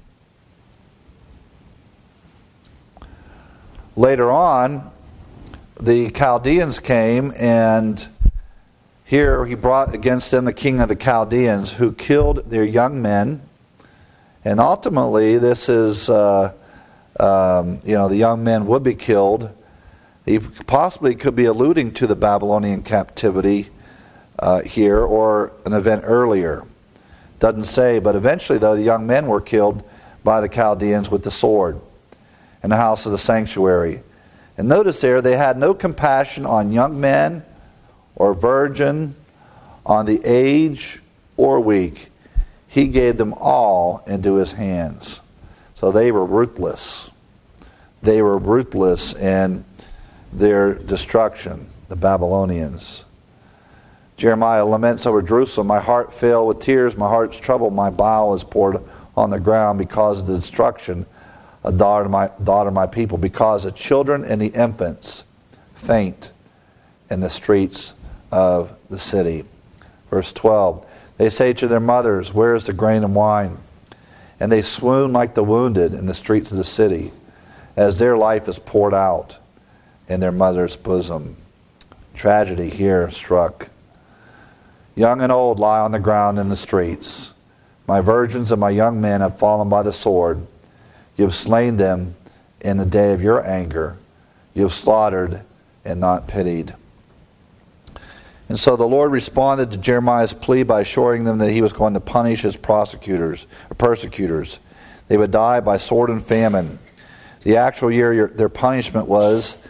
Later on, the Chaldeans came, and here he brought against them the king of the Chaldeans, who killed their young men. And ultimately, this is, uh, um, you know, the young men would be killed. He possibly could be alluding to the Babylonian captivity uh, here, or an event earlier. Doesn't say, but eventually, though, the young men were killed by the Chaldeans with the sword in the house of the sanctuary. And notice there, they had no compassion on young men or virgin, on the aged or weak. He gave them all into his hands. So they were ruthless. They were ruthless in their destruction, the Babylonians. Jeremiah laments over Jerusalem. My heart failed with tears, my heart's troubled, my bile is poured on the ground because of the destruction of daughter my daughter my people, because the children and the infants faint in the streets of the city. Verse twelve. They say to their mothers, where is the grain and wine? And they swoon like the wounded in the streets of the city, as their life is poured out in their mother's bosom. Tragedy here struck. Young and old lie on the ground in the streets. My virgins and my young men have fallen by the sword. You have slain them in the day of your anger. You have slaughtered and not pitied. And so the Lord responded to Jeremiah's plea by assuring them that he was going to punish his prosecutors, or persecutors. They would die by sword and famine. The actual year their punishment was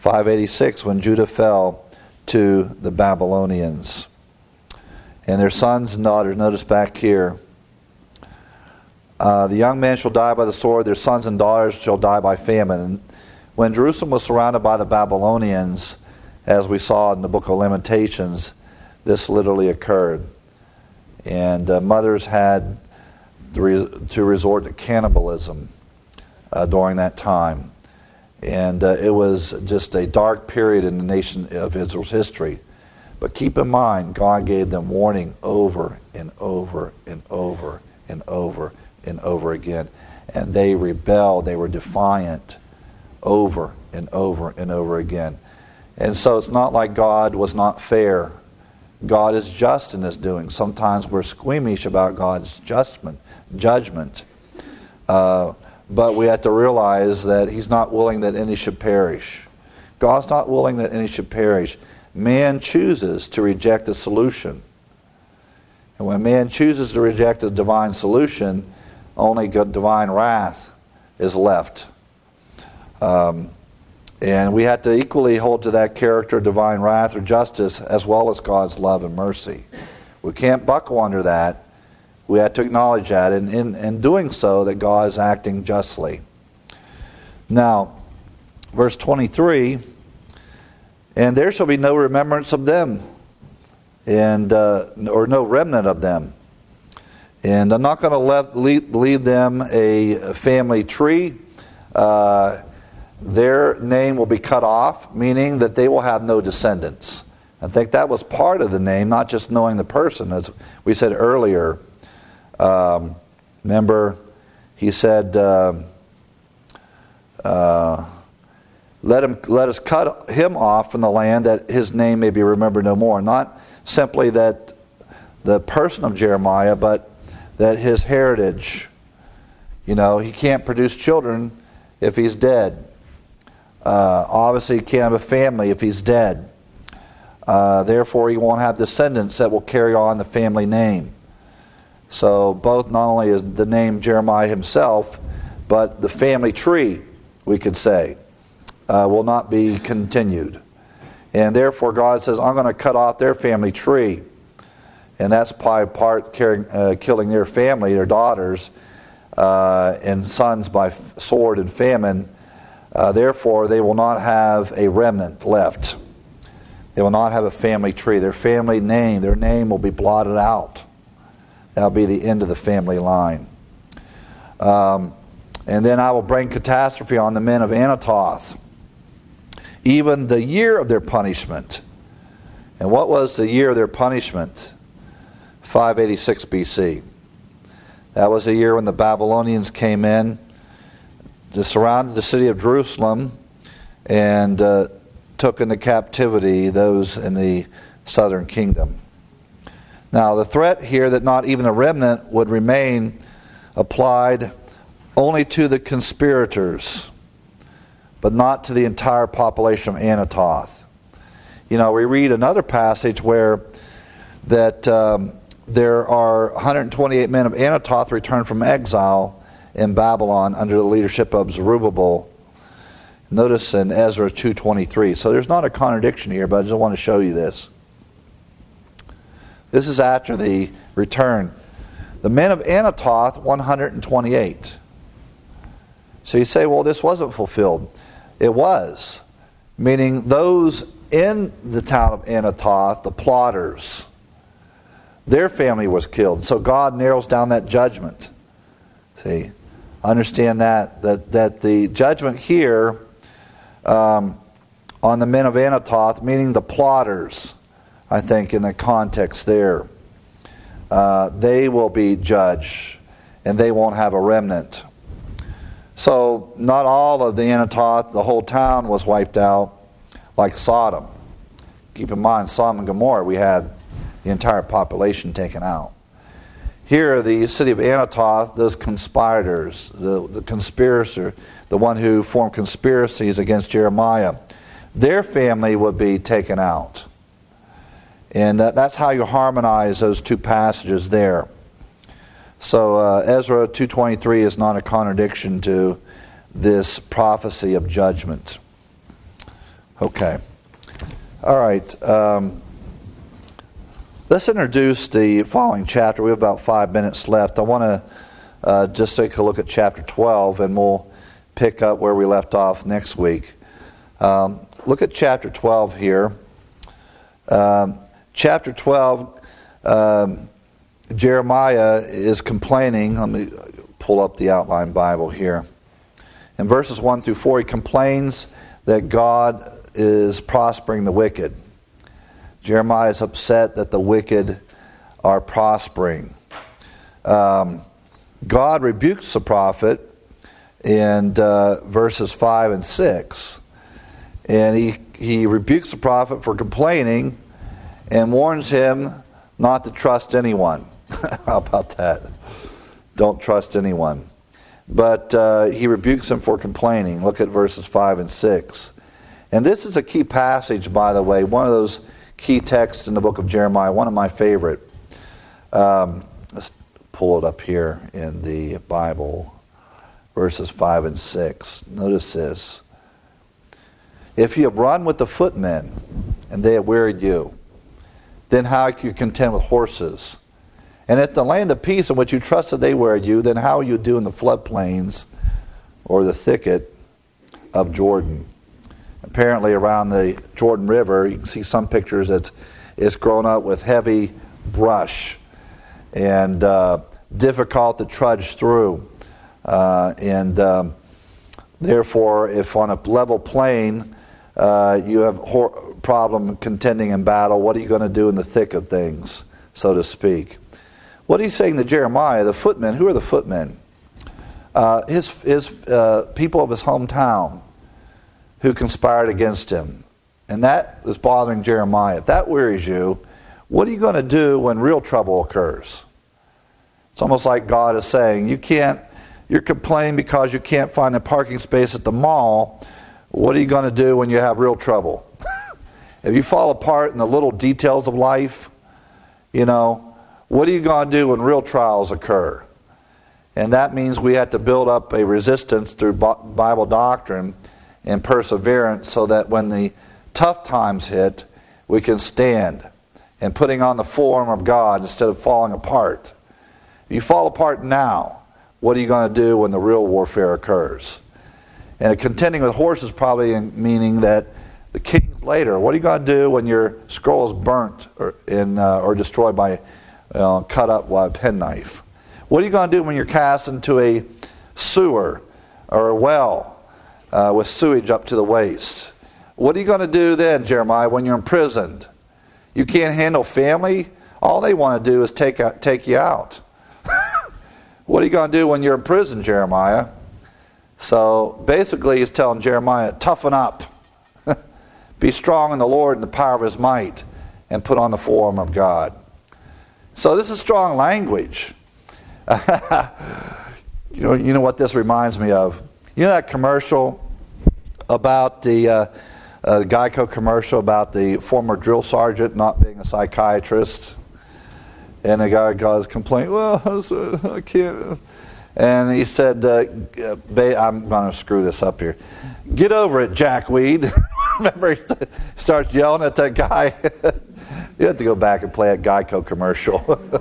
five eighty-six, when Judah fell to the Babylonians. And their sons and daughters, notice back here, uh, the young men shall die by the sword, their sons and daughters shall die by famine. And when Jerusalem was surrounded by the Babylonians, as we saw in the book of Lamentations, this literally occurred. And uh, mothers had to, re- to resort to cannibalism uh, during that time. And uh, it was just a dark period in the nation of Israel's history. But keep in mind, God gave them warning over and over and over and over and over again. And they rebelled, they were defiant over and over and over again. And so it's not like God was not fair. God is just in his doing. Sometimes we're squeamish about God's judgment. judgment. Uh, but we have to realize that he's not willing that any should perish. God's not willing that any should perish. Man chooses to reject the solution. And when man chooses to reject a divine solution, only divine wrath is left. Um, and we have to equally hold to that character, divine wrath or justice, as well as God's love and mercy. We can't buckle under that. We have to acknowledge that, and in, in doing so, that God is acting justly. Now, verse twenty-three, and there shall be no remembrance of them, and uh, or no remnant of them. And I'm not going to leave, leave them a family tree. Uh, their name will be cut off, meaning that they will have no descendants. I think that was part of the name, not just knowing the person. As we said earlier, um, remember, he said, uh, uh, let him, let us cut him off from the land that his name may be remembered no more. Not simply that the person of Jeremiah, but that his heritage. You know, he can't produce children if he's dead. Uh, obviously, he can't have a family if he's dead. Uh, therefore, he won't have descendants that will carry on the family name. So, both not only is the name Jeremiah himself, but the family tree, we could say, uh, will not be continued. And therefore, God says, I'm going to cut off their family tree. And that's by part carrying, uh, killing their family, their daughters, uh, and sons by f- sword and famine. Uh, therefore, they will not have a remnant left. They will not have a family tree. Their family name, their name will be blotted out. That'll be the end of the family line. Um, and then I will bring catastrophe on the men of Anathoth, even the year of their punishment. And what was the year of their punishment? five eighty-six B C. That was the year when the Babylonians came in, surrounded the city of Jerusalem, and uh, took into captivity those in the southern kingdom. Now, the threat here that not even a remnant would remain applied only to the conspirators, but not to the entire population of Anathoth. You know, we read another passage where that um, there are one hundred twenty-eight men of Anathoth returned from exile in Babylon under the leadership of Zerubbabel. Notice in Ezra two twenty-three. So there's not a contradiction here, but I just want to show you this. This is after the return. The men of Anathoth, one hundred twenty-eight. So you say, well, this wasn't fulfilled. It was. Meaning those in the town of Anathoth, the plotters, their family was killed. So God narrows down that judgment. See, understand that, that, that the judgment here um, on the men of Anathoth, meaning the plotters, I think in the context there, uh, they will be judged and they won't have a remnant. So not all of the Anathoth, the whole town was wiped out like Sodom. Keep in mind, Sodom and Gomorrah, we had the entire population taken out. Here, the city of Anathoth, those conspirators, the, the conspirator, the one who formed conspiracies against Jeremiah, their family would be taken out. And uh, that's how you harmonize those two passages there. So uh, Ezra two twenty-three is not a contradiction to this prophecy of judgment. Okay. All right. Um, let's introduce the following chapter. We have about five minutes left. I want to uh, just take a look at chapter twelve, and we'll pick up where we left off next week. Um, look at chapter twelve here. Um, chapter twelve, um, Jeremiah is complaining. Let me pull up the outline Bible here. In verses one through four, he complains that God is prospering the wicked. Jeremiah is upset that the wicked are prospering. Um, God rebukes the prophet in uh, verses five and six. And he, he rebukes the prophet for complaining and warns him not to trust anyone. How about that? Don't trust anyone. But uh, he rebukes him for complaining. Look at verses five and six. And this is a key passage, by the way, one of those key texts in the book of Jeremiah, one of my favorite. Um, let's pull it up here in the Bible, verses five and six. Notice this. If you have run with the footmen, and they have wearied you, then how are you content with horses? And if the land of peace in which you trusted they wearied you, then how will you do in the floodplains or the thicket of Jordan? Apparently around the Jordan River, you can see some pictures, it's, it's grown up with heavy brush and uh, difficult to trudge through. Uh, and um, therefore, if on a level plain uh, you have a problem contending in battle, what are you going to do in the thick of things, so to speak? What he's saying to Jeremiah, the footmen, who are the footmen? Uh, his his uh, people of his hometown who conspired against him. And that is bothering Jeremiah. If that wearies you, what are you going to do when real trouble occurs? It's almost like God is saying, you can't, you're complaining because you can't find a parking space at the mall. What are you going to do when you have real trouble? If you fall apart in the little details of life, you know, what are you going to do when real trials occur? And that means we have to build up a resistance through Bible doctrine and perseverance so that when the tough times hit, we can stand and putting on the full armor of God instead of falling apart. If you fall apart now, what are you going to do when the real warfare occurs? And contending with horses probably meaning that the kings later, what are you going to do when your scroll is burnt or, in, uh, or destroyed by, uh, cut up by a penknife? What are you going to do when you're cast into a sewer or a well uh, with sewage up to the waist? What are you going to do then, Jeremiah, when you're imprisoned? You can't handle family? All they want to do is take out, take you out. What are you going to do when you're in prison, Jeremiah? So basically he's telling Jeremiah, toughen up. Be strong in the Lord and the power of his might, and put on the full armor of God. So this is strong language. you know, you know what this reminds me of? You know that commercial about the uh, uh, Geico commercial about the former drill sergeant not being a psychiatrist? And the guy goes complaining, well, I can't. And he said, uh, I'm going to screw this up here. Get over it, jackweed. Remember, he starts yelling at that guy. You have to go back and play a Geico commercial.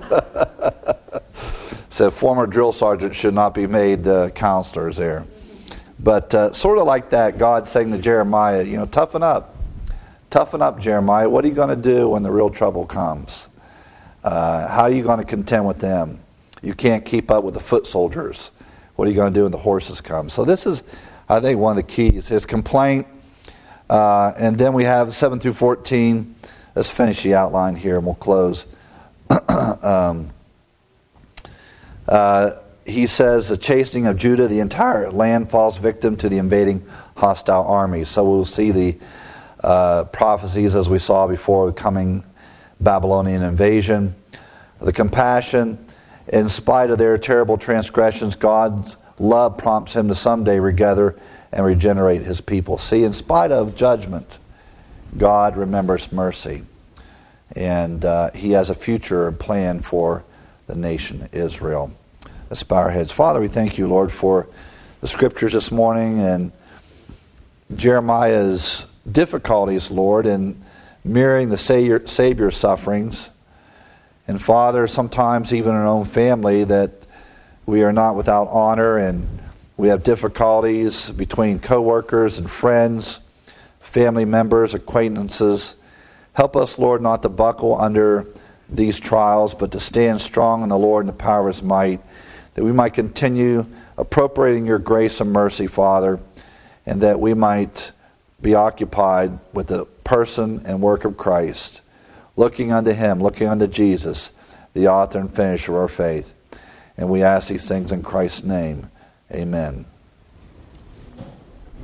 Said former drill sergeants should not be made uh, counselors there. But uh, sort of like that, God saying to Jeremiah, you know, toughen up. Toughen up, Jeremiah. What are you going to do when the real trouble comes? Uh, how are you going to contend with them? You can't keep up with the foot soldiers. What are you going to do when the horses come? So this is, I think, one of the keys. His complaint. Uh, and then we have seven through fourteen. Let's finish the outline here and we'll close. um, uh, he says, the chastening of Judah, the entire land falls victim to the invading hostile army. So we'll see the uh, prophecies as we saw before the coming Babylonian invasion. The compassion, in spite of their terrible transgressions, God's love prompts him to someday regather and regenerate his people. See, in spite of judgment, God remembers mercy. And uh, he has a future plan for the nation Israel. Let's bow our heads. Father, we thank you, Lord, for the scriptures this morning and Jeremiah's difficulties, Lord, in mirroring the Savior, Savior's sufferings. And Father, sometimes even in our own family, that we are not without honor, and we have difficulties between coworkers and friends, family members, acquaintances. Help us, Lord, not to buckle under these trials, but to stand strong in the Lord and the power of His might, that we might continue appropriating your grace and mercy, Father, and that we might be occupied with the person and work of Christ, looking unto Him, looking unto Jesus, the author and finisher of our faith. And we ask these things in Christ's name. Amen.